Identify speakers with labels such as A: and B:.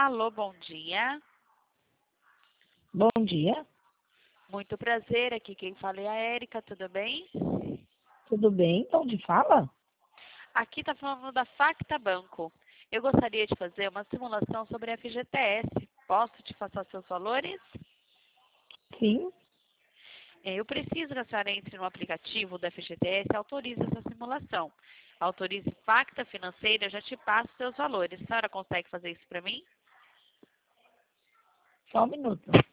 A: Alô, bom dia.
B: Bom dia,
A: Muito prazer, aqui quem fala é a Érica, tudo bem?
B: tudo bem? De onde fala?
A: Aqui está falando da Facta Banco. Eu gostaria de fazer uma simulação sobre a FGTS. Posso te passar seus valores?
B: Sim,
A: Eu preciso que a senhora entre no aplicativo da FGTS e autorize essa simulação. Autorize Facta Financeira, eu já te passo seus valores. A senhora consegue fazer isso para mim?
B: só um minuto.